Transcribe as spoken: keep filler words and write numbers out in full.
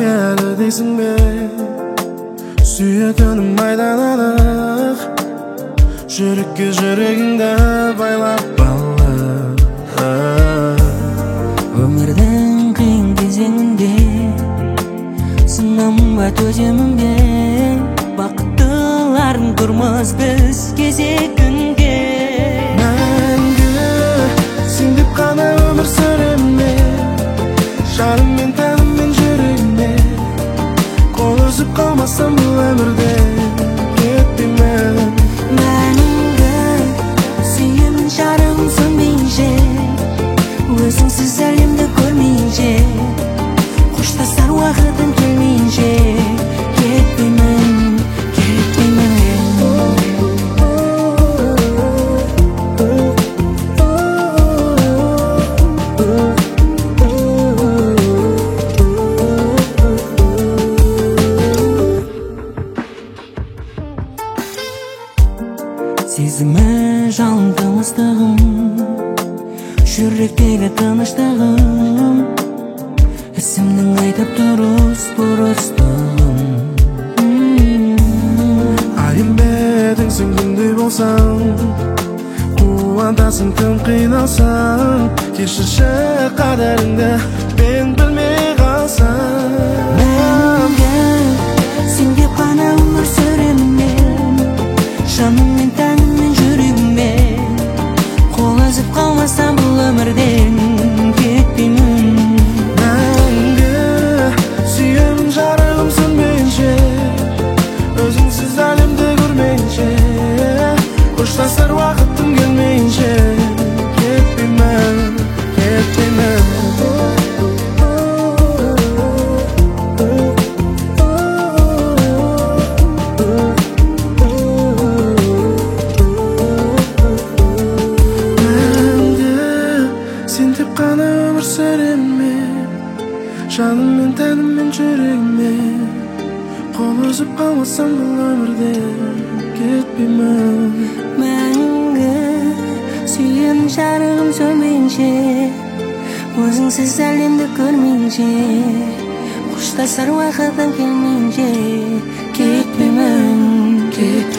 әлі дейсің бе, сүйетінім айдан анық, жүрекке жүрегіңді байлап балық. Өмірдің қиын кезеңінде сынамын ба төземін бе, бақыттыларын тұрмыз біз кезегінге. Мәңгі сен деп қана өмір сүремін, жаныммен тәніммен жүрегіме, қол үзіп қалмасам бұл өмірде кетпеймін. Мәңгі сүйемін жарығым сөнбейінше, өзіңсіз әлемді көрмейінше, қоштасар уақытым келмейінше кетпеймін, кетпеймін. Сезімі жалын тыныстығым, жүректегі тыныштығым, ісімнің айтып дұрыс бұрыстығым. Айым бедің сен күндей болсаң, қуантасың тым қиналсаң, кешірші қадіріңді мен білмей қалсам. Мәңгі сен деп қана өмір сүремін мен, жаныммен тәніммен жүрегіммен, қол үзіп қалмасам бұл өмірден кетпеймін. Мәңгі сүйемін жарығым сөнбейінше, өзіңсіз әлемді көрмейінше, қоштасар уақытым келмейінше кетпеймін, кетпеймін. Сен деп қана өмір сүремін, жаныммен тәніммен жүрегіме, қол үзіп қалмасам бұл өмірде кетпеймін. Мәңгі сүйемін жарығым сөнбейінше, өзіңсіз әлемді көрмейінше, қоштасар уақытым келмейінше кетпеймін, кетпеймін.